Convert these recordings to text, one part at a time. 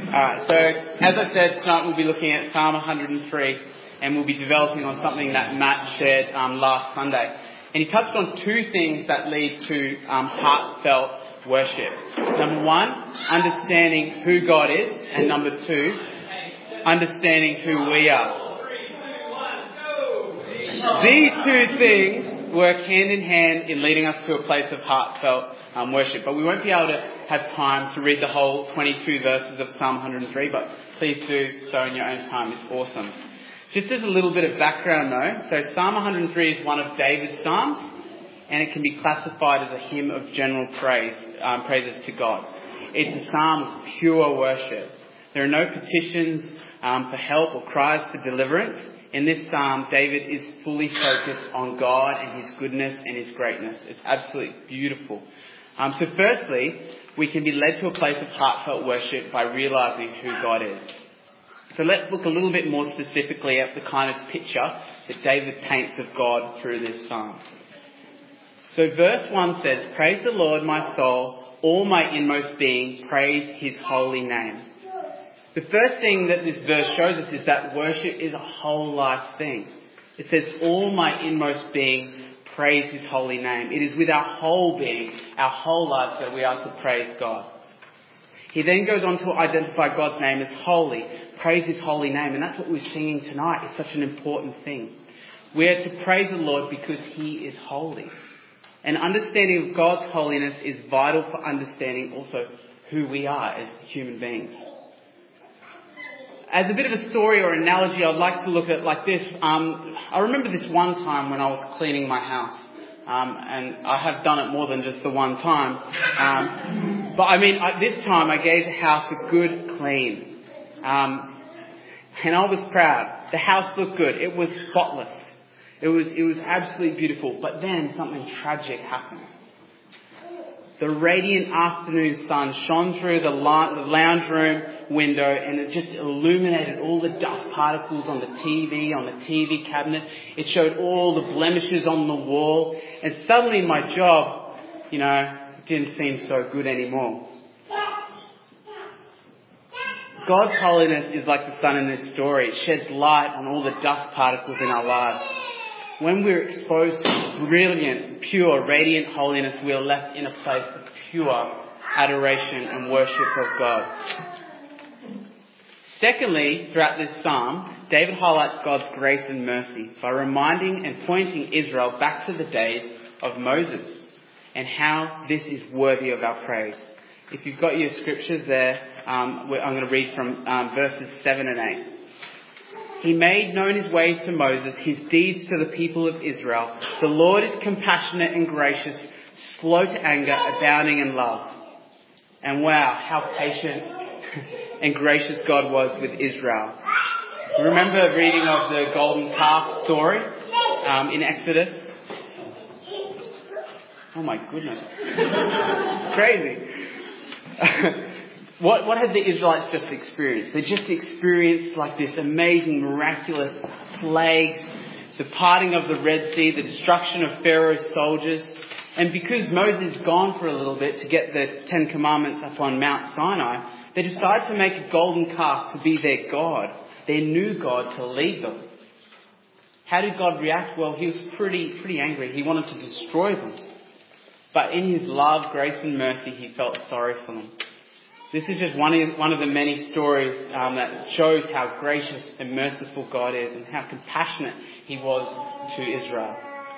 Alright, so as I said, tonight we'll be looking at Psalm 103 and we'll be developing on something that Matt shared last Sunday. And he touched on two things that lead to heartfelt worship. Number one, understanding who God is, and number two, understanding who we are. These two things work hand in hand in leading us to a place of heartfelt worship. But we won't be able to have time to read the whole 22 verses of Psalm 103, but please do so in your own time. It's awesome. Just as a little bit of background though, so Psalm 103 is one of David's psalms, and it can be classified as a hymn of general praises to God. It's a psalm of pure worship. There are no petitions for help or cries for deliverance. In this psalm, David is fully focused on God and his goodness and his greatness. It's absolutely beautiful. So firstly, we can be led to a place of heartfelt worship by realising who God is. So let's look a little bit more specifically at the kind of picture that David paints of God through this psalm. So verse 1 says, "Praise the Lord, my soul, all my inmost being, praise his holy name." The first thing that this verse shows us is that worship is a whole life thing. It says, "All my inmost being, praise his holy name." It is with our whole being, our whole life, that we are to praise God. He then goes on to identify God's name as holy. Praise his holy name. And that's what we're singing tonight. It's such an important thing. We are to praise the Lord because he is holy. And understanding of God's holiness is vital for understanding also who we are as human beings. As a bit of a story or analogy, I'd like to look at like this. I remember this one time when I was cleaning my house. And I have done it more than just the one time. This time I gave the house a good clean. And I was proud. The house looked good. It was spotless. It was absolutely beautiful. But then something tragic happened. The radiant afternoon sun shone through the lounge room window, and it just illuminated all the dust particles on the TV cabinet. It showed all the blemishes on the wall, and suddenly my job, didn't seem so good anymore. God's holiness is like the sun in this story. It sheds light on all the dust particles in our lives. When we're exposed to brilliant, pure, radiant holiness, we are left in a place of pure adoration and worship of God. Secondly, throughout this psalm, David highlights God's grace and mercy by reminding and pointing Israel back to the days of Moses and how this is worthy of our praise. If you've got your scriptures there, I'm going to read from verses 7 and 8. "He made known his ways to Moses, his deeds to the people of Israel. The Lord is compassionate and gracious, slow to anger, abounding in love." And wow, how patient and gracious God was with Israel. Remember reading of the golden calf story in Exodus? Oh my goodness. Crazy. What had the Israelites just experienced? They just experienced like this amazing, miraculous plagues, the parting of the Red Sea, the destruction of Pharaoh's soldiers. And because Moses had gone for a little bit to get the Ten Commandments up on Mount Sinai, they decided to make a golden calf to be their God, their new God to lead them. How did God react? Well, he was pretty angry. He wanted to destroy them. But in his love, grace and mercy, he felt sorry for them. This is just one of the many stories that shows how gracious and merciful God is and how compassionate he was to Israel.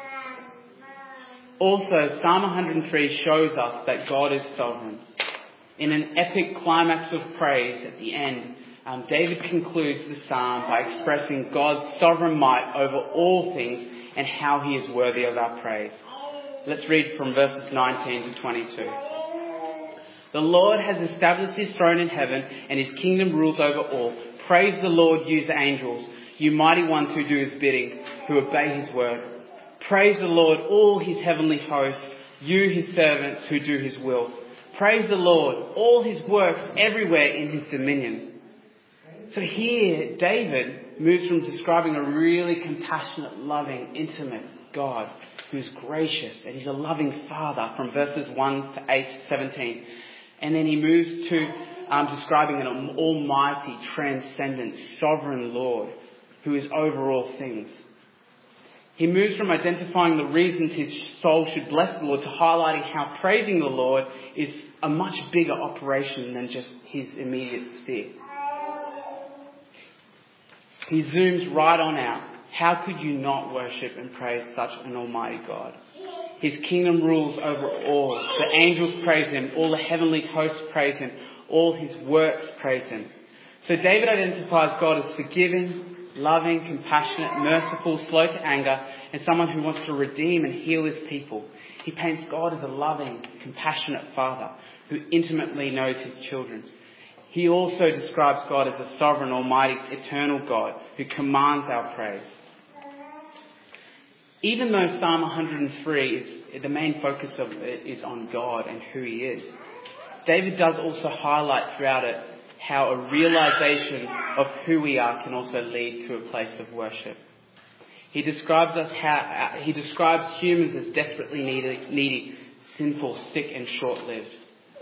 Also, Psalm 103 shows us that God is sovereign. In an epic climax of praise at the end, David concludes the psalm by expressing God's sovereign might over all things and how he is worthy of our praise. Let's read from verses 19 to 22. "The Lord has established his throne in heaven, and his kingdom rules over all. Praise the Lord, you angels, you mighty ones who do his bidding, who obey his word. Praise the Lord, all his heavenly hosts, you his servants who do his will. Praise the Lord, all his works everywhere in his dominion." So here, David moves from describing a really compassionate, loving, intimate God who's gracious, and he's a loving father from verses 1 to 8 to 17. And then he moves to describing an almighty, transcendent, sovereign Lord who is over all things. He moves from identifying the reasons his soul should bless the Lord to highlighting how praising the Lord is a much bigger operation than just his immediate sphere. He zooms right on out. How could you not worship and praise such an almighty God? His kingdom rules over all. The angels praise him. All the heavenly hosts praise him. All his works praise him. So David identifies God as forgiving, loving, compassionate, merciful, slow to anger, and someone who wants to redeem and heal his people. He paints God as a loving, compassionate father who intimately knows his children. He also describes God as a sovereign, almighty, eternal God who commands our praise. Even though Psalm 103 the main focus of it is on God and who he is, David does also highlight throughout it how a realization of who we are can also lead to a place of worship. He describes humans as desperately needy, sinful, sick and short-lived.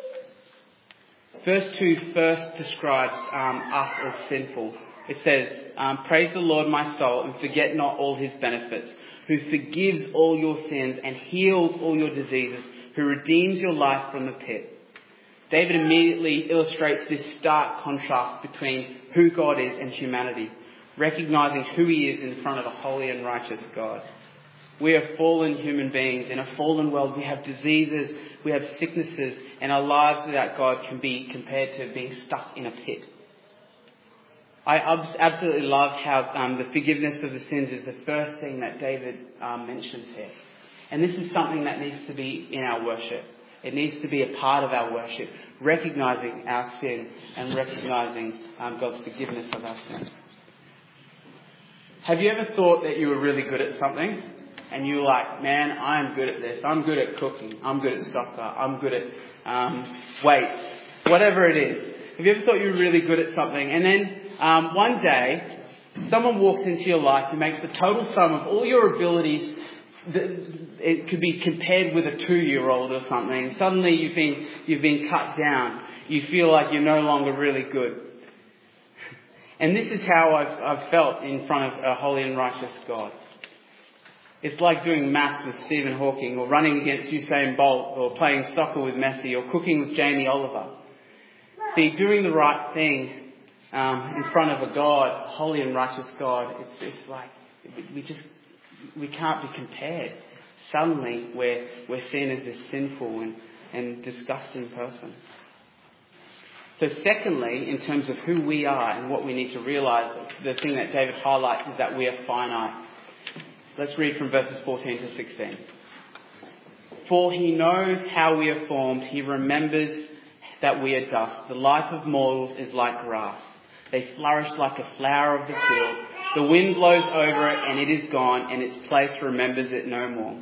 Verse 2 first describes us as sinful. It says, praise the Lord, my soul, and forget not all his benefits, who forgives all your sins and heals all your diseases, who redeems your life from the pit. David immediately illustrates this stark contrast between who God is and humanity, recognizing who he is in front of a holy and righteous God. We are fallen human beings. In a fallen world, we have diseases, we have sicknesses, and our lives without God can be compared to being stuck in a pit. I absolutely love how the forgiveness of the sins is the first thing that David mentions here. And this is something that needs to be in our worship. It needs to be a part of our worship, recognizing our sin and recognizing God's forgiveness of our sin. Have you ever thought that you were really good at something and you were like, man, I'm good at this. I'm good at cooking. I'm good at soccer. I'm good at weights. Whatever it is. Have you ever thought you were really good at something? And then one day, someone walks into your life who makes the total sum of all your abilities. It could be compared with a 2-year-old or something. Suddenly you've been cut down. You feel like you're no longer really good. And this is how I've felt in front of a holy and righteous God. It's like doing maths with Stephen Hawking, or running against Usain Bolt, or playing soccer with Messi, or cooking with Jamie Oliver. See, doing the right thing in front of a God, holy and righteous God, it's like we can't be compared. Suddenly we're seen as this sinful and disgusting person. So secondly, in terms of who we are and what we need to realise, the thing that David highlights is that we are finite. Let's read from verses 14 to 16. For he knows how we are formed. He remembers that we are dust. The life of mortals is like grass. They flourish like a flower of the field. The wind blows over it and it is gone, and its place remembers it no more.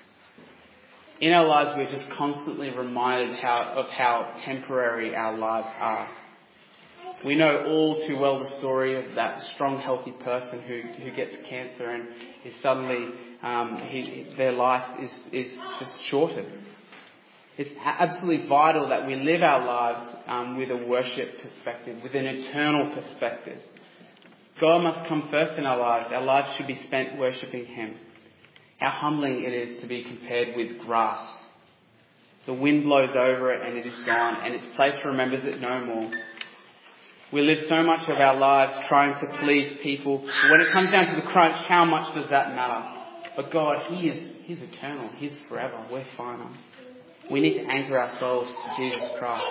In our lives, we're just constantly reminded of how temporary our lives are. We know all too well the story of that strong, healthy person who gets cancer and is suddenly their life is just shortened. It's absolutely vital that we live our lives with a worship perspective, with an eternal perspective. God must come first in our lives. Our lives should be spent worshipping him. How humbling it is to be compared with grass. The wind blows over it and it is gone, and its place remembers it no more. We live so much of our lives trying to please people. But when it comes down to the crunch, how much does that matter? But God, He's eternal. He's forever. We're finite. We need to anchor ourselves to Jesus Christ.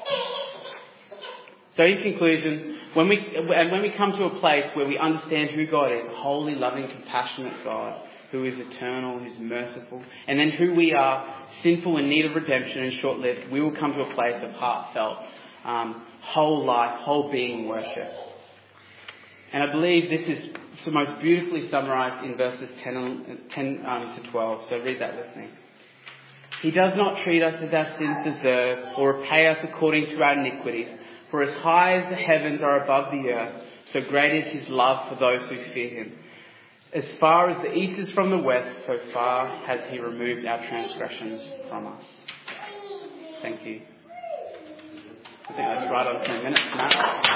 So in conclusion, when we come to a place where we understand who God is, a holy, loving, compassionate God, who is eternal, who's merciful, and then who we are, sinful, in need of redemption and short-lived, we will come to a place of heartfelt, whole life, whole being worship. And I believe this is the most beautifully summarised in verses 10 to 12. So read that with me. He does not treat us as our sins deserve, or repay us according to our iniquities. For as high as the heavens are above the earth, so great is his love for those who fear him. As far as the east is from the west, so far has he removed our transgressions from us. Thank you. I think that's right on 10 minutes, Matt.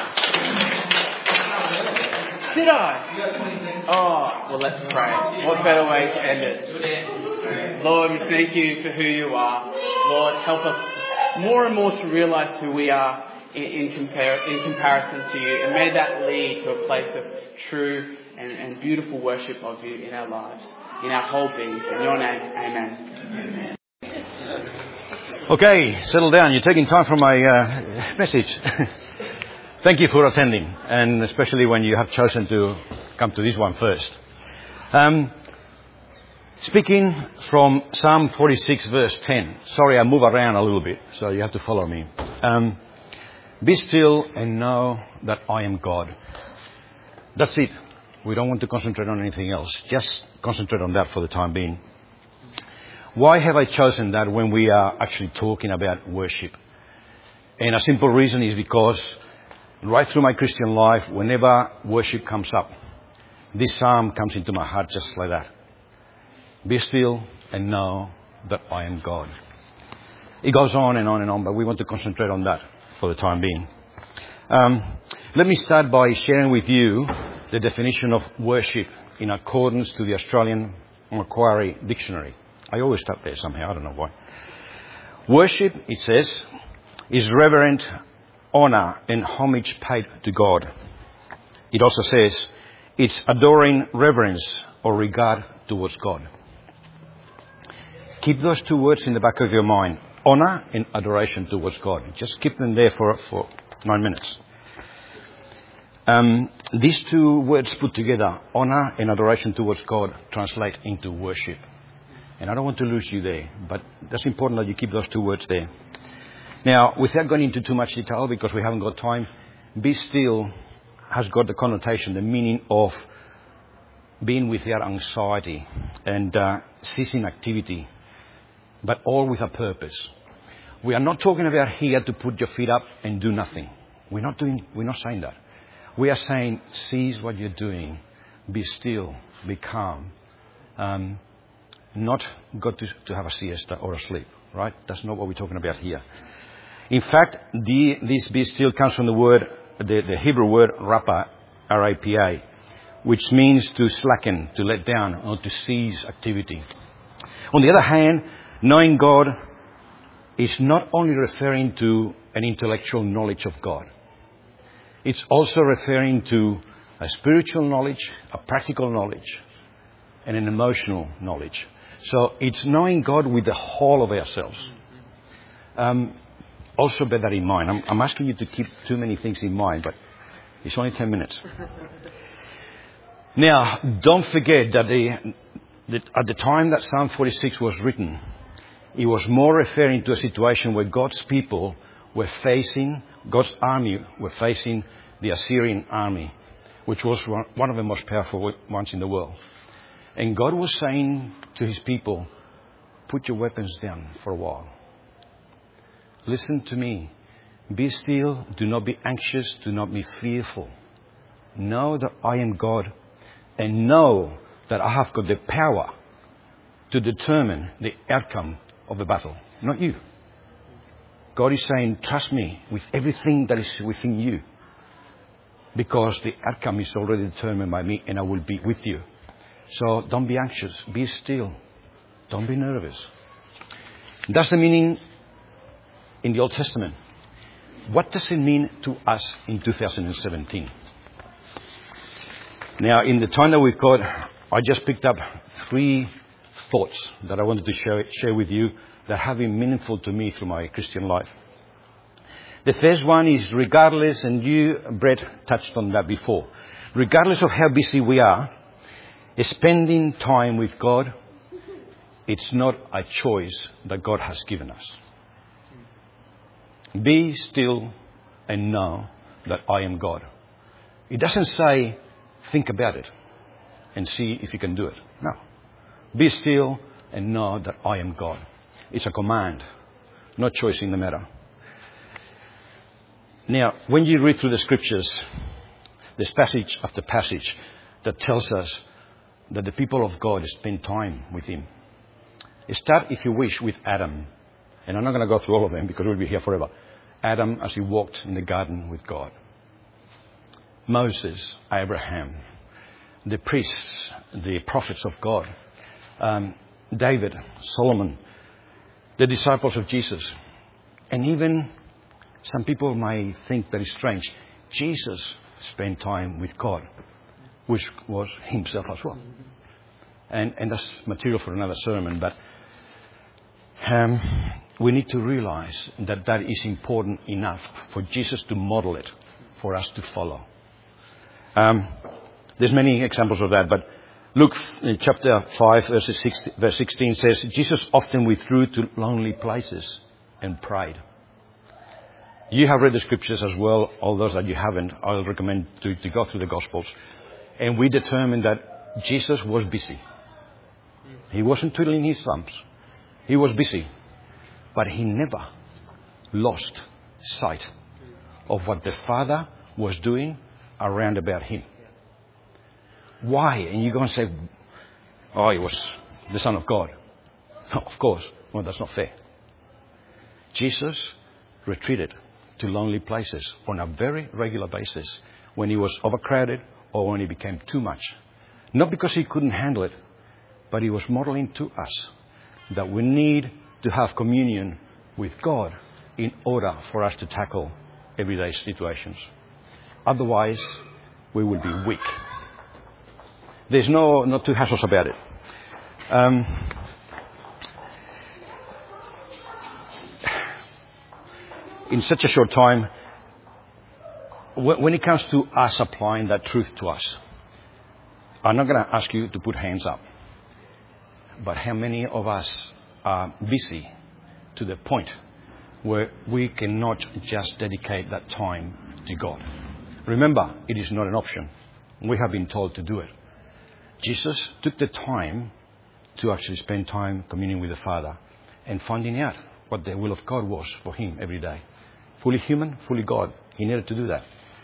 Did I? Oh, well, let's pray. What better way to end it? Lord, we thank you for who you are. Lord, help us more and more to realise who we are in comparison to you. And may that lead to a place of true and beautiful worship of you in our lives, in our whole being. In your name, amen. Okay, settle down. You're taking time from my message. Thank you for attending, and especially when you have chosen to come to this one first. Speaking from Psalm 46 verse 10. Sorry, I move around a little bit, so you have to follow me. Be still and know that I am God. That's it. We don't want to concentrate on anything else. Just concentrate on that for the time being. Why have I chosen that when we are actually talking about worship? And a simple reason is because right through my Christian life, whenever worship comes up, this psalm comes into my heart just like that. Be still and know that I am God. It goes on and on and on, but we want to concentrate on that for the time being. Let me start by sharing with you the definition of worship in accordance to the Australian Macquarie Dictionary. I always start there somehow, I don't know why. Worship, it says, is reverent honour and homage paid to God. It also says it's adoring reverence or regard towards God. Keep those two words in the back of your mind. Honour and adoration towards God. Just keep them there for 9 minutes. These two words put together, honour and adoration towards God, translate into worship. And I don't want to lose you there, but that's important that you keep those two words there. Now, without going into too much detail, because we haven't got time, be still has got the connotation, the meaning of being without anxiety and ceasing activity, but all with a purpose. We are not talking about here to put your feet up and do nothing. We're not saying that. We are saying, cease what you're doing, be still, be calm. Not go to have a siesta or a sleep, right? That's not what we're talking about here. In fact, this be still comes from the word, the Hebrew word rapa, R-A-P-A, which means to slacken, to let down, or to cease activity. On the other hand, knowing God is not only referring to an intellectual knowledge of God. It's also referring to a spiritual knowledge, a practical knowledge, and an emotional knowledge. So it's knowing God with the whole of ourselves. Also bear that in mind. I'm asking you to keep too many things in mind, but it's only 10 minutes. Now, don't forget that at the time that Psalm 46 was written, it was more referring to a situation where God's people were facing, God's army were facing the Assyrian army, which was one of the most powerful ones in the world. And God was saying to his people, put your weapons down for a while. Listen to me. Be still. Do not be anxious. Do not be fearful. Know that I am God, and know that I have got the power to determine the outcome of the battle, not you. God is saying, trust me with everything that is within you, because the outcome is already determined by me, and I will be with you. So don't be anxious. Be still. Don't be nervous. That's the meaning in the Old Testament. What does it mean to us in 2017? Now, in the time that we've got, I just picked up 3 thoughts that I wanted to share with you that have been meaningful to me through my Christian life. The first one is regardless, and you, Brett, touched on that before. Regardless of how busy we are, spending time with God, it's not a choice that God has given us. Be still and know that I am God. It doesn't say, think about it and see if you can do it. No. Be still and know that I am God. It's a command, no choice in the matter. Now, when you read through the scriptures, there's passage after passage that tells us that the people of God spend time with him. Start, if you wish, with Adam. And I'm not going to go through all of them because we'll be here forever. Adam as he walked in the garden with God. Moses, Abraham, the priests, the prophets of God, David, Solomon, the disciples of Jesus, and even some people might think that it's strange. Jesus spent time with God, which was himself as well. And that's material for another sermon, but we need to realize that that is important enough for Jesus to model it, for us to follow. There's many examples of that, but Luke in chapter 5, verse 16 says, Jesus often withdrew to lonely places and prayed. You have read the scriptures as well. All those that you haven't, I'll recommend to go through the Gospels. And we determined that Jesus was busy. He wasn't twiddling his thumbs. He was busy. But he never lost sight of what the Father was doing around about him. Why? And you're going to say, oh, he was the Son of God. No, of course. Well, that's not fair. Jesus retreated to lonely places on a very regular basis when he was overcrowded or when he became too much. Not because he couldn't handle it, but he was modeling to us that we need to have communion with God in order for us to tackle everyday situations. Otherwise, we will be weak. There's not two hassles about it. In such a short time, when it comes to us applying that truth to us, I'm not going to ask you to put hands up. But how many of us are busy to the point where we cannot just dedicate that time to God? Remember, it is not an option. We have been told to do it. Jesus took the time to actually spend time communing with the Father and finding out what the will of God was for him every day. Fully human, fully God. He needed to do that.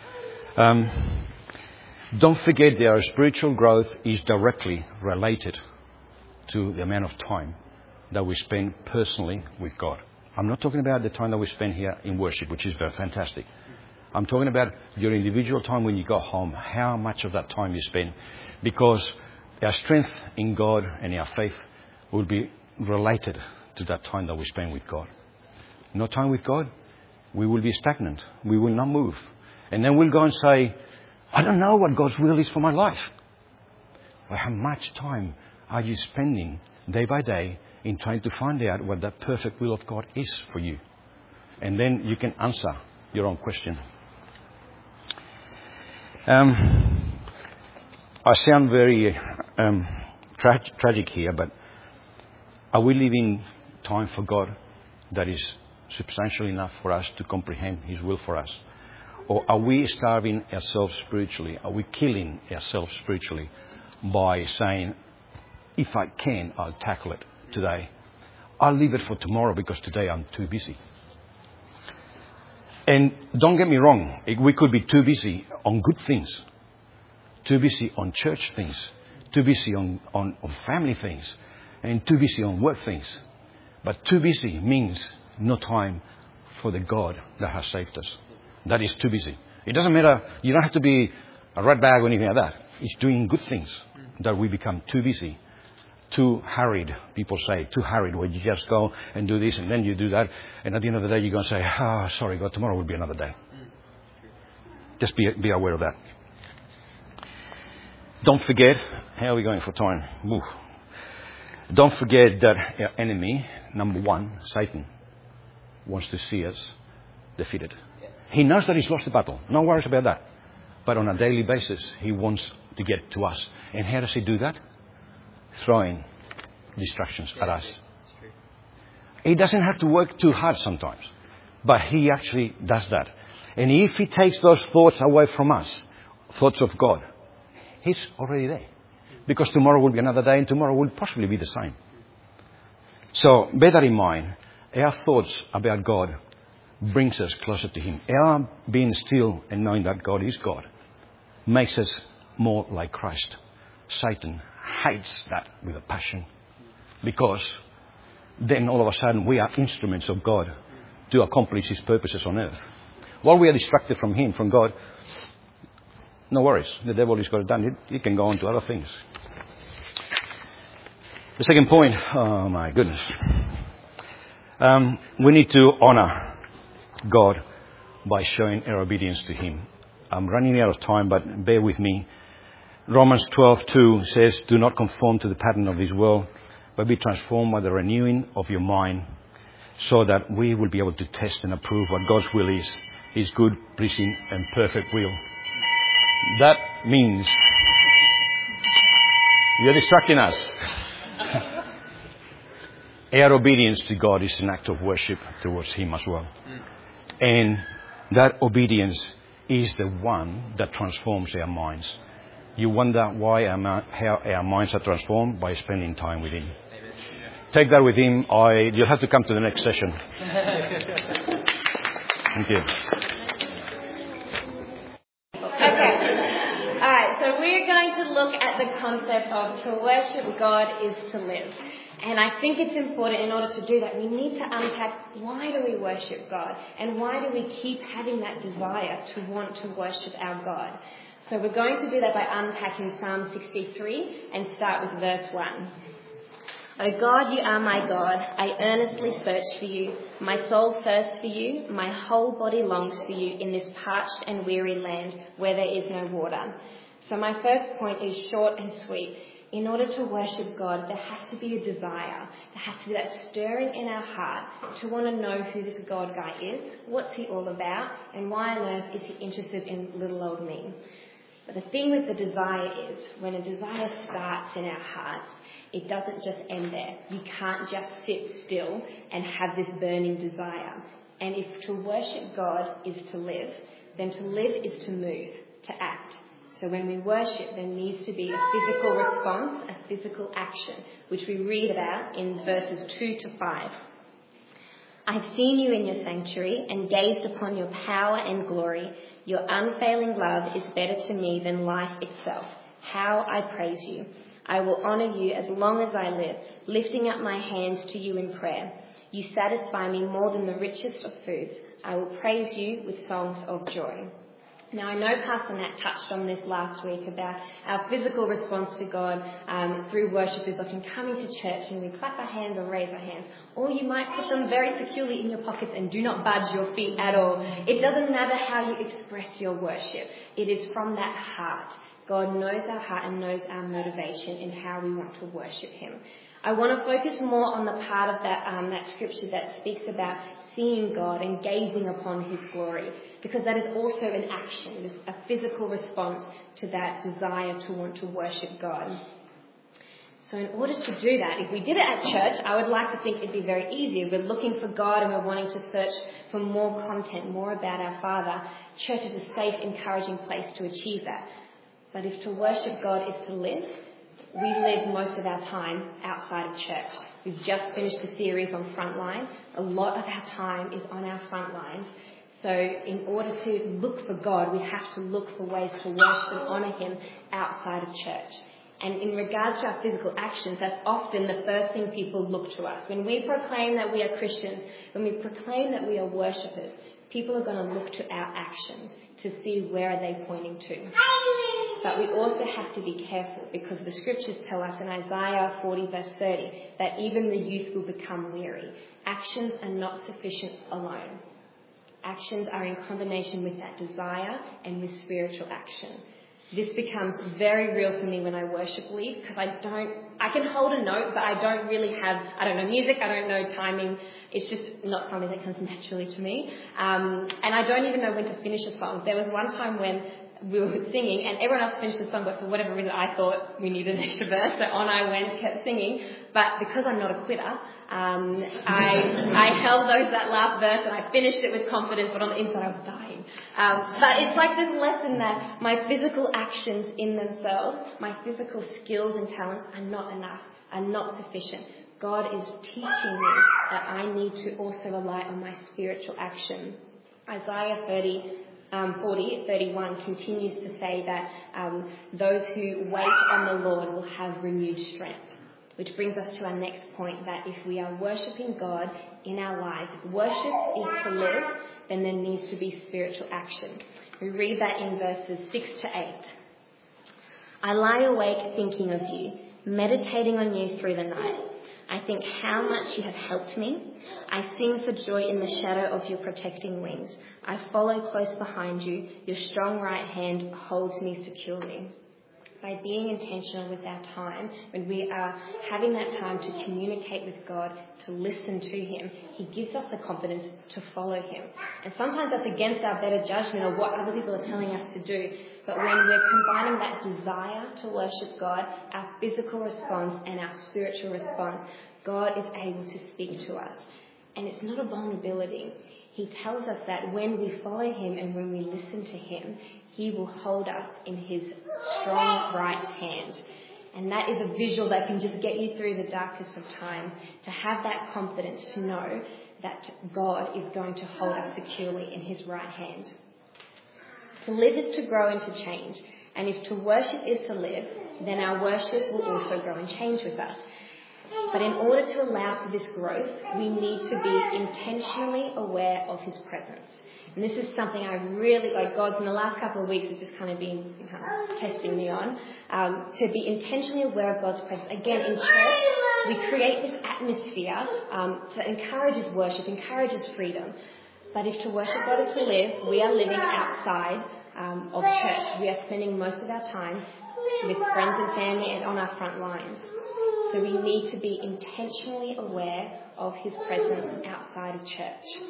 Don't forget that our spiritual growth is directly related to the amount of time that we spend personally with God. I'm not talking about the time that we spend here in worship, which is very fantastic. I'm talking about your individual time when you go home, how much of that time you spend. Because our strength in God and our faith will be related to that time that we spend with God. No time with God, we will be stagnant. We will not move. And then we'll go and say, I don't know what God's will is for my life. Well, how much time are you spending day by day in trying to find out what that perfect will of God is for you? And then you can answer your own question. I sound very tragic here, but are we leaving time for God that is substantial enough for us to comprehend His will for us? Or are we starving ourselves spiritually? Are we killing ourselves spiritually by saying, if I can, I'll tackle it today. I'll leave it for tomorrow because today I'm too busy. And don't get me wrong, we could be too busy on good things, too busy on church things, too busy on family things, and too busy on work things. But too busy means no time for the God that has saved us. That is too busy. It doesn't matter, you don't have to be a rat bag or anything like that. It's doing good things that we become too busy. Too harried, people say, too harried, where you just go and do this and then you do that. And at the end of the day, you're going to say, sorry, God, tomorrow will be another day. Just be aware of that. Don't forget, how are we going for time? Oof. Don't forget that our enemy, number one, Satan, wants to see us defeated. He knows that he's lost the battle. No worries about that. But on a daily basis, he wants to get to us. And how does he do that? Throwing distractions at us. He doesn't have to work too hard sometimes, but he actually does that. And if he takes those thoughts away from us, thoughts of God, he's already there. Because tomorrow will be another day and tomorrow will possibly be the same. So bear that in mind. Our thoughts about God brings us closer to Him. Our being still and knowing that God is God makes us more like Christ. Satan hates that with a passion, because then all of a sudden we are instruments of God to accomplish his purposes on earth. While we are distracted from him, from God, no worries. The devil has got it done. He can go on to other things. The second point, oh my goodness. We need to honor God by showing our obedience to him. I'm running out of time, but bear with me. Romans 12:2 says, do not conform to the pattern of this world, but be transformed by the renewing of your mind, so that we will be able to test and approve what God's will is, his good, pleasing and perfect will. That means you're distracting us. Our obedience to God is an act of worship towards him as well. And that obedience is the one that transforms our minds. You wonder how our minds are transformed? By spending time with him. Take that with him. You'll have to come to the next session. Thank you. Okay. Alright, so we're going to look at the concept of to worship God is to live. And I think it's important in order to do that, we need to unpack why do we worship God and why do we keep having that desire to want to worship our God. So we're going to do that by unpacking Psalm 63 and start with verse 1. O God, you are my God. I earnestly search for you. My soul thirsts for you. My whole body longs for you in this parched and weary land where there is no water. So my first point is short and sweet. In order to worship God, there has to be a desire. There has to be that stirring in our heart to want to know who this God guy is, what's he all about, and why on earth is he interested in little old me. But the thing with the desire is, when a desire starts in our hearts, it doesn't just end there. You can't just sit still and have this burning desire. And if to worship God is to live, then to live is to move, to act. So when we worship, there needs to be a physical response, a physical action, which we read about in verses 2 to 5. I have seen you in your sanctuary and gazed upon your power and glory. Your unfailing love is better to me than life itself. How I praise you. I will honour you as long as I live, lifting up my hands to you in prayer. You satisfy me more than the richest of foods. I will praise you with songs of joy. Now, I know Pastor Matt touched on this last week about our physical response to God through worship is often coming to church and we clap our hands or raise our hands. Or you might put them very securely in your pockets and do not budge your feet at all. It doesn't matter how you express your worship. It is from that heart. God knows our heart and knows our motivation in how we want to worship him. I want to focus more on the part of that scripture that speaks about seeing God and gazing upon his glory, because that is also an action, it is a physical response to that desire to want to worship God. So in order to do that, if we did it at church, I would like to think it'd be very easy. If we're looking for God and we're wanting to search for more content, more about our Father, church is a safe, encouraging place to achieve that. But if to worship God is to live, we live most of our time outside of church. We've just finished the series on Frontline. A lot of our time is on our front lines. So in order to look for God, we have to look for ways to worship and honour him outside of church. And in regards to our physical actions, that's often the first thing people look to us. When we proclaim that we are Christians, when we proclaim that we are worshippers, people are going to look to our actions to see where are they pointing to. But we also have to be careful, because the scriptures tell us in Isaiah 40 verse 30 that even the youth will become weary. Actions are not sufficient alone. Actions are in combination with that desire and with spiritual action. This becomes very real for me when I worship lead, because I can hold a note, but I don't know music, I don't know timing. It's just not something that comes naturally to me. And I don't even know when to finish a song. There was one time when we were singing and everyone else finished the song, but for whatever reason I thought we needed an extra verse, so on I went, kept singing. But because I'm not a quitter, I held that last verse and I finished it with confidence, but on the inside I was dying. But it's like this lesson that my physical actions in themselves, my physical skills and talents are not enough, are not sufficient. God is teaching me that I need to also rely on my spiritual action. Isaiah 40:31 continues to say that those who wait on the Lord will have renewed strength. Which brings us to our next point, that if we are worshipping God in our lives, if worship is to live, then there needs to be spiritual action. We read that in verses 6 to 8. I lie awake thinking of you, meditating on you through the night. I think how much you have helped me. I sing for joy in the shadow of your protecting wings. I follow close behind you. Your strong right hand holds me securely. By being intentional with our time, when we are having that time to communicate with God, to listen to him, he gives us the confidence to follow him. And sometimes that's against our better judgment or what other people are telling us to do. But when we're combining that desire to worship God, our physical response and our spiritual response, God is able to speak to us. And it's not a vulnerability. He tells us that when we follow him and when we listen to him, he will hold us in his strong right hand. And that is a visual that can just get you through the darkest of times, to have that confidence to know that God is going to hold us securely in his right hand. To live is to grow and to change. And if to worship is to live, then our worship will also grow and change with us. But in order to allow for this growth, we need to be intentionally aware of his presence. And this is something I really, God's in the last couple of weeks has just kind of been testing me on, to be intentionally aware of God's presence. Again, in church, we create this atmosphere to encourage his worship, encourage his freedom. But if to worship God is to live, we are living outside of church. We are spending most of our time with friends and family and on our front lines. So we need to be intentionally aware of his presence outside of church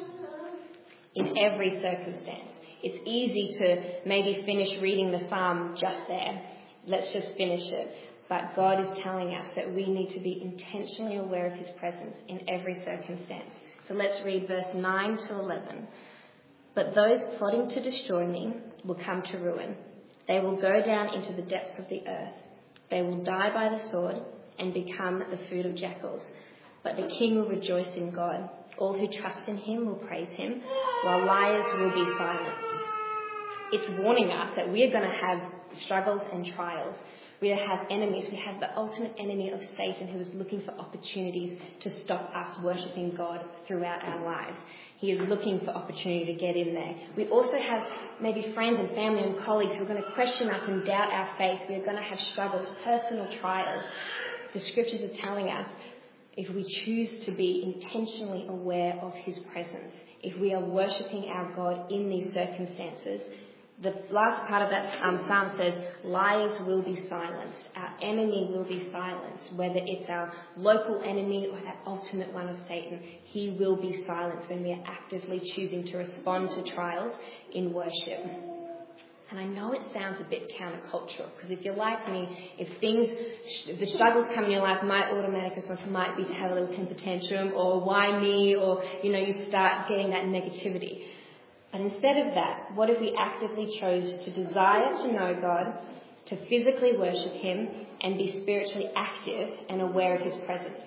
in every circumstance. It's easy to maybe finish reading the psalm just there. Let's just finish it. But God is telling us that we need to be intentionally aware of his presence in every circumstance. So let's read verse 9 to 11. But those plotting to destroy me will come to ruin. They will go down into the depths of the earth. They will die by the sword and become the food of jackals. But the king will rejoice in God. All who trust in him will praise him, while liars will be silenced. It's warning us that we are going to have struggles and trials. We have enemies. We have the ultimate enemy of Satan, who is looking for opportunities to stop us worshipping God throughout our lives. He is looking for opportunity to get in there. We also have maybe friends and family and colleagues who are going to question us and doubt our faith. We are going to have struggles, personal trials. The scriptures are telling us, if we choose to be intentionally aware of his presence, if we are worshipping our God in these circumstances, the last part of that psalm says, liars will be silenced. Our enemy will be silenced. Whether it's our local enemy or that ultimate one of Satan, he will be silenced when we are actively choosing to respond to trials in worship. And I know it sounds a bit countercultural, because if you're like me, if the struggles come in your life, my automatic response might be to have a little temper tantrum, or why me, or, you start getting that negativity. But instead of that, what if we actively chose to desire to know God, to physically worship him, and be spiritually active and aware of his presence?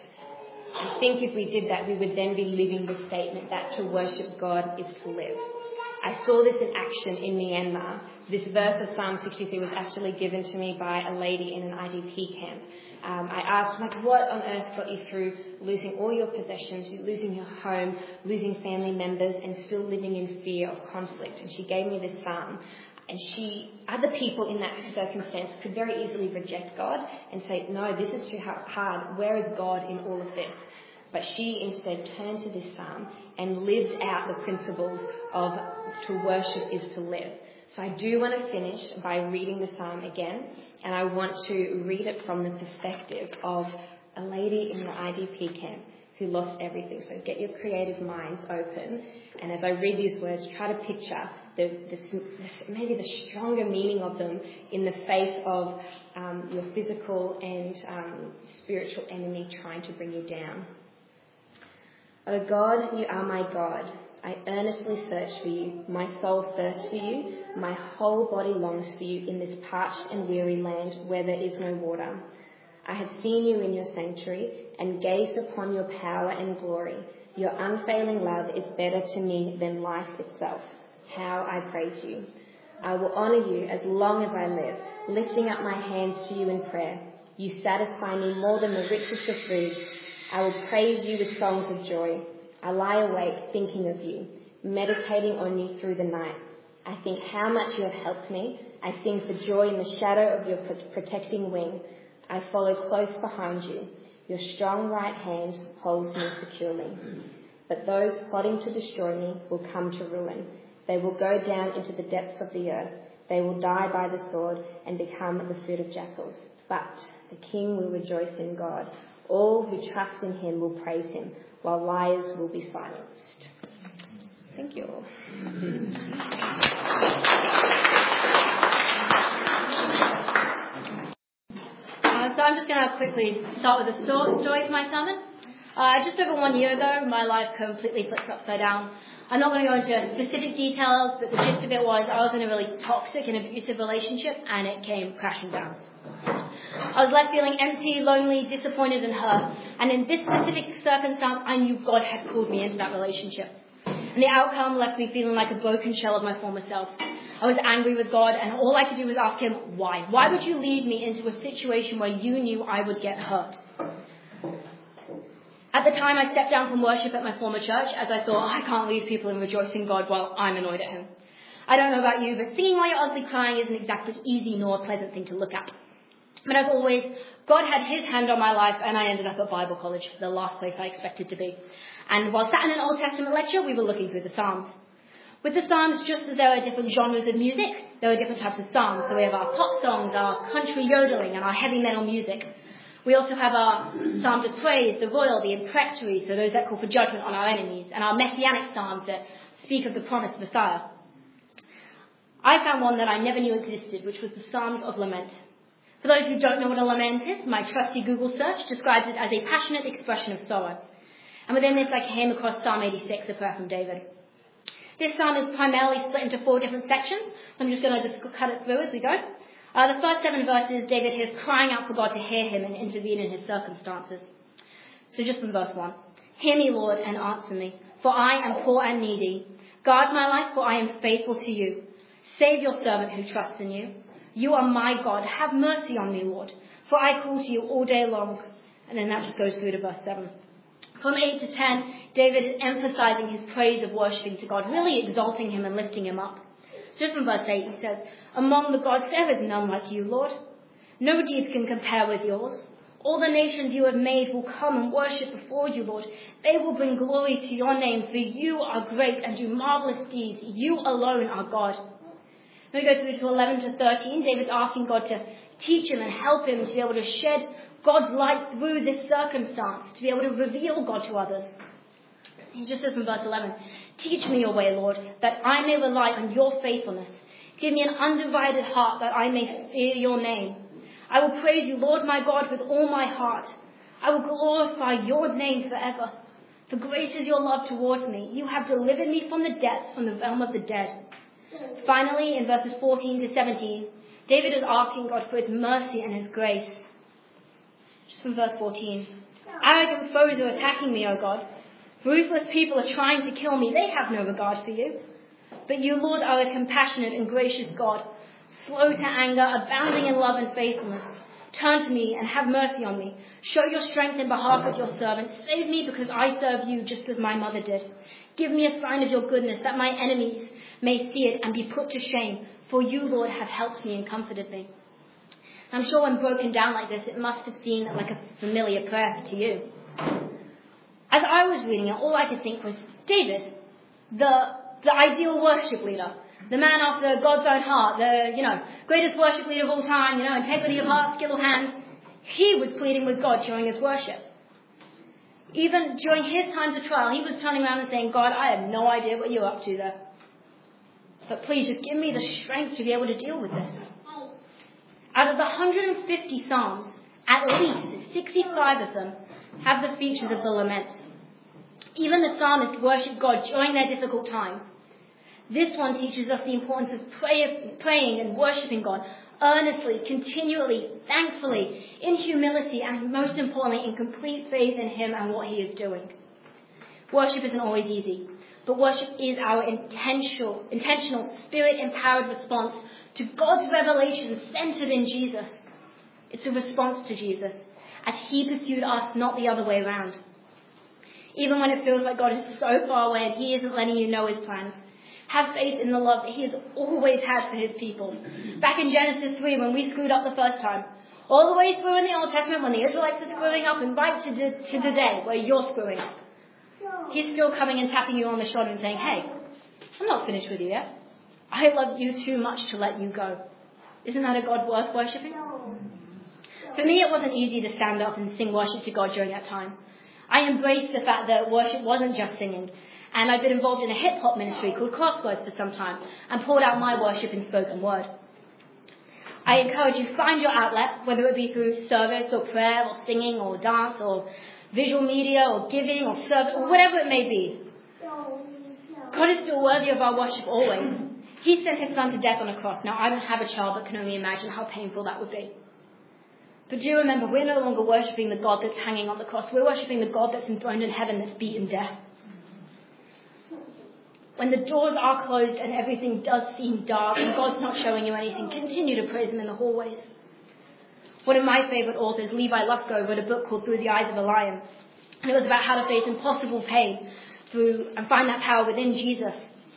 I think if we did that, we would then be living the statement that to worship God is to live. I saw this in action in Myanmar. This verse of Psalm 63 was actually given to me by a lady in an IDP camp. I asked, what on earth got you through losing all your possessions, losing your home, losing family members, and still living in fear of conflict? And she gave me this psalm. And other people in that circumstance could very easily reject God and say, no, this is too hard. Where is God in all of this? But she instead turned to this psalm and lived out the principles of to worship is to live. So I do want to finish by reading the psalm again, and I want to read it from the perspective of a lady in the IDP camp who lost everything. So get your creative minds open, and as I read these words, try to picture maybe the stronger meaning of them in the face of your physical and spiritual enemy trying to bring you down. O God, you are my God. I earnestly search for you. My soul thirsts for you. My whole body longs for you in this parched and weary land where there is no water. I have seen you in your sanctuary and gazed upon your power and glory. Your unfailing love is better to me than life itself. How I praise you. I will honour you as long as I live, lifting up my hands to you in prayer. You satisfy me more than the richest of foods. I will praise you with songs of joy. I lie awake thinking of you, meditating on you through the night. I think how much you have helped me. I sing for joy in the shadow of your protecting wing. I follow close behind you. Your strong right hand holds me securely. But those plotting to destroy me will come to ruin. They will go down into the depths of the earth. They will die by the sword and become the food of jackals. But the king will rejoice in God. All who trust in him will praise him, while liars will be silenced. Thank you all. So I'm just going to quickly start with a story for my sermon. Just over 1 year ago, my life completely flipped upside down. I'm not going to go into specific details, but the gist of it was I was in a really toxic and abusive relationship, and it came crashing down. I was left feeling empty, lonely, disappointed and hurt. And in this specific circumstance, I knew God had called me into that relationship. And the outcome left me feeling like a broken shell of my former self. I was angry with God, and all I could do was ask him, why? Why would you lead me into a situation where you knew I would get hurt? At the time, I stepped down from worship at my former church, as I thought, I can't leave people and rejoice in God while I'm annoyed at him. I don't know about you, but singing while you're ugly crying isn't exactly easy nor a pleasant thing to look at. But as always, God had his hand on my life, and I ended up at Bible college, the last place I expected to be. And while sat in an Old Testament lecture, we were looking through the Psalms. With the Psalms, just as there are different genres of music, there are different types of psalms. So we have our pop songs, our country yodeling, and our heavy metal music. We also have our psalms of praise, the royal, the imprecatory, so those that call for judgment on our enemies, and our messianic psalms that speak of the promised Messiah. I found one that I never knew existed, which was the Psalms of Lament. For those who don't know what a lament is, my trusty Google search describes it as a passionate expression of sorrow. And within this, I came across Psalm 86, a prayer from David. This psalm is primarily split into 4 different sections, so I'm just going to cut it through as we go. The first 7 verses, David is crying out for God to hear him and intervene in his circumstances. So just from verse 1. Hear me, Lord, and answer me, for I am poor and needy. Guard my life, for I am faithful to you. Save your servant who trusts in you. You are my God. Have mercy on me, Lord, for I call to you all day long. And then that just goes through to verse 7. From 8 to 10, David is emphasizing his praise of worshipping to God, really exalting him and lifting him up. Just from verse 8, he says, among the gods there is none like you, Lord. No deeds can compare with yours. All the nations you have made will come and worship before you, Lord. They will bring glory to your name, for you are great and do marvelous deeds. You alone are God. When we go through to 11 to 13, David's asking God to teach him and help him to be able to shed God's light through this circumstance, to be able to reveal God to others. He just says in verse 11, teach me your way, Lord, that I may rely on your faithfulness. Give me an undivided heart that I may fear your name. I will praise you, Lord my God, with all my heart. I will glorify your name forever. For great is your love towards me. You have delivered me from the depths, from the realm of the dead. Finally, in verses 14 to 17, David is asking God for his mercy and his grace. Just from verse 14. Arrogant foes are attacking me, O God. Ruthless people are trying to kill me. They have no regard for you. But you, Lord, are a compassionate and gracious God, slow to anger, abounding in love and faithfulness. Turn to me and have mercy on me. Show your strength in behalf of your servant. Save me because I serve you just as my mother did. Give me a sign of your goodness that my enemies may see it and be put to shame. For you, Lord, have helped me and comforted me. I'm sure when broken down like this, it must have seemed like a familiar prayer to you. As I was reading it, all I could think was, David, the ideal worship leader, the man after God's own heart, the, greatest worship leader of all time, integrity of heart, skill of hands, he was pleading with God during his worship. Even during his times of trial, he was turning around and saying, God, I have no idea what you're up to there. But please just give me the strength to be able to deal with this. Out of the 150 Psalms, at least 65 of them have the features of the lament. Even the psalmists worship God during their difficult times. This one teaches us the importance of praying and worshipping God earnestly, continually, thankfully, in humility, and most importantly, in complete faith in Him and what He is doing. Worship isn't always easy, but worship is our intentional, Spirit-empowered response to God's revelation centered in Jesus. It's a response to Jesus, as he pursued us, not the other way around. Even when it feels like God is so far away and he isn't letting you know his plans, have faith in the love that he has always had for his people. Back in Genesis 3, when we screwed up the first time, all the way through in the Old Testament, when the Israelites are screwing up, and right to today, where you're screwing up, he's still coming and tapping you on the shoulder and saying, hey, I'm not finished with you yet. I love you too much to let you go. Isn't that a God worth worshipping? For me, it wasn't easy to stand up and sing worship to God during that time. I embraced the fact that worship wasn't just singing, and I've been involved in a hip-hop ministry called Crossroads for some time, and poured out my worship in spoken word. I encourage you, find your outlet, whether it be through service or prayer or singing or dance or visual media or giving or service or whatever it may be. God is still worthy of our worship always. He sent his son to death on a cross. Now, I don't have a child, but can only imagine how painful that would be. But do remember, we're no longer worshipping the God that's hanging on the cross. We're worshipping the God that's enthroned in heaven, that's beaten death. When the doors are closed and everything does seem dark and God's not showing you anything, continue to praise him in the hallways. One of my favourite authors, Levi Lusko, wrote a book called Through the Eyes of a Lion. And it was about how to face impossible pain and find that power within Jesus.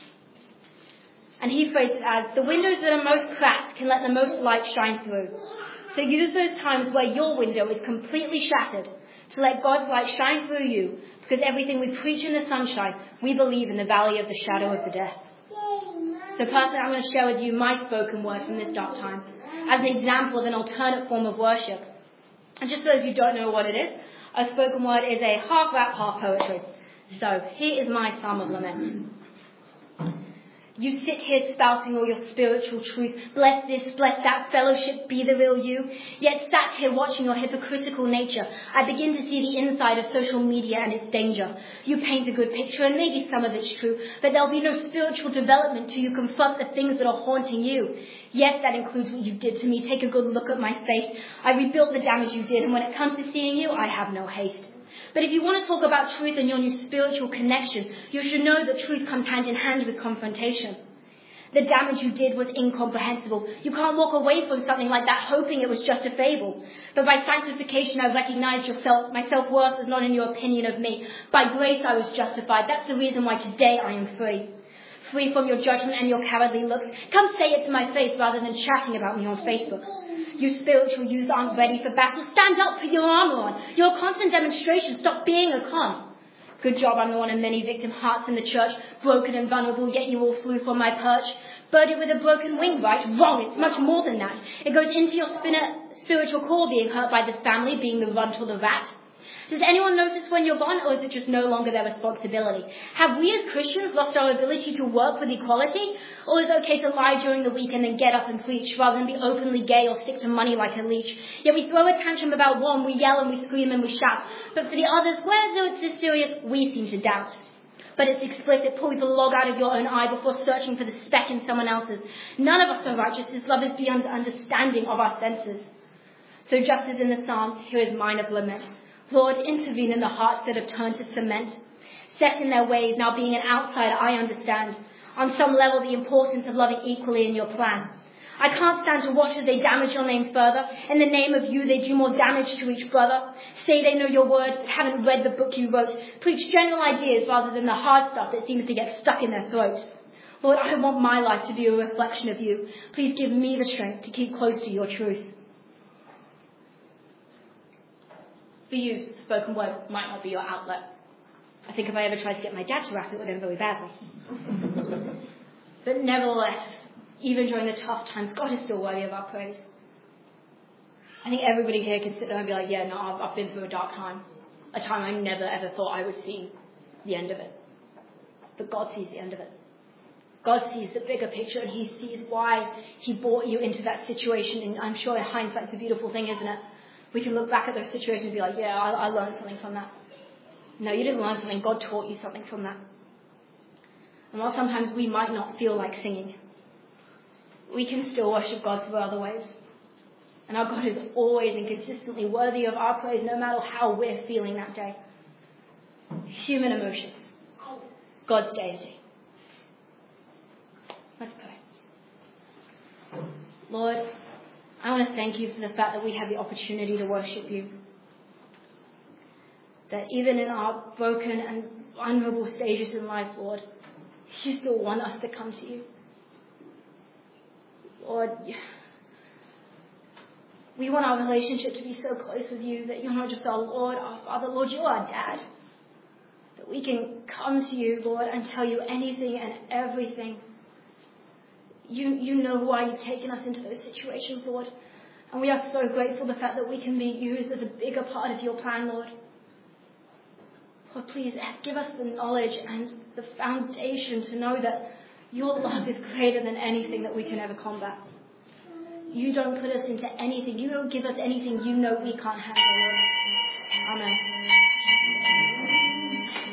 And he phrased it as, the windows that are most cracked can let the most light shine through. So use those times where your window is completely shattered to let God's light shine through you, because everything we preach in the sunshine, we believe in the valley of the shadow of the death. So personally, I'm going to share with you my spoken word from this dark time as an example of an alternate form of worship. And just for those who don't know what it is, a spoken word is a half rap, half poetry. So here is my psalm of lament. You sit here spouting all your spiritual truth. Bless this, bless that, fellowship, be the real you. Yet sat here watching your hypocritical nature, I begin to see the inside of social media and its danger. You paint a good picture, and maybe some of it's true, but there'll be no spiritual development till you confront the things that are haunting you. Yes, that includes what you did to me. Take a good look at my face. I rebuilt the damage you did, and when it comes to seeing you, I have no haste. But if you want to talk about truth and your new spiritual connection, you should know that truth comes hand in hand with confrontation. The damage you did was incomprehensible. You can't walk away from something like that hoping it was just a fable. But by sanctification, I recognized my self-worth is not in your opinion of me. By grace, I was justified. That's the reason why today I am free. Free from your judgment and your cowardly looks. Come say it to my face rather than chatting about me on Facebook. You spiritual youth aren't ready for battle. Stand up, put your armor on. You're a constant demonstration. Stop being a con. Good job, I'm the one of many victim hearts in the church, broken and vulnerable, yet you all flew from my perch. Birdie with a broken wing, right? Wrong, it's much more than that. It goes into your spiritual core being hurt by this family, being the runt or the rat. Does anyone notice when you're gone, or is it just no longer their responsibility? Have we as Christians lost our ability to work with equality? Or is it okay to lie during the week and then get up and preach, rather than be openly gay or stick to money like a leech? Yet we throw a tantrum about one, we yell and we scream and we shout. But for the others, whether it's serious, we seem to doubt. But it's explicit. Pull the log out of your own eye before searching for the speck in someone else's. None of us are righteous. His love is beyond the understanding of our senses. So just as in the Psalms, here is mine of lament. Lord, intervene in the hearts that have turned to cement. Set in their ways, now being an outsider, I understand. On some level, the importance of loving equally in your plan. I can't stand to watch as they damage your name further. In the name of you, they do more damage to each brother. Say they know your word, but haven't read the book you wrote. Preach general ideas rather than the hard stuff that seems to get stuck in their throats. Lord, I want my life to be a reflection of you. Please give me the strength to keep close to your truth. For you, spoken word might not be your outlet. I think if I ever tried to get my dad to rap, it would end very badly. But nevertheless, even during the tough times, God is still worthy of our praise. I think everybody here can sit there and be like, yeah, no, I've been through a dark time. A time I never ever thought I would see the end of it. But God sees the end of it. God sees the bigger picture, and he sees why he brought you into that situation. And I'm sure in hindsight, it's a beautiful thing, isn't it? We can look back at those situations and be like, yeah, I learned something from that. No, you didn't learn something. God taught you something from that. And while sometimes we might not feel like singing, we can still worship God through other ways. And our God is always and consistently worthy of our praise, no matter how we're feeling that day. Human emotions. God's deity. Let's pray. Lord, I want to thank you for the fact that we have the opportunity to worship you. That even in our broken and vulnerable stages in life, Lord, you still want us to come to you. Lord, we want our relationship to be so close with you that you're not just our Lord, our Father. Lord, you're our Dad. That we can come to you, Lord, and tell you anything and everything. You know why you've taken us into those situations, Lord. And we are so grateful for the fact that we can be used as a bigger part of your plan, Lord. Lord, please give us the knowledge and the foundation to know that your love is greater than anything that we can ever combat. You don't put us into anything. You don't give us anything you know we can't handle, Lord. Amen.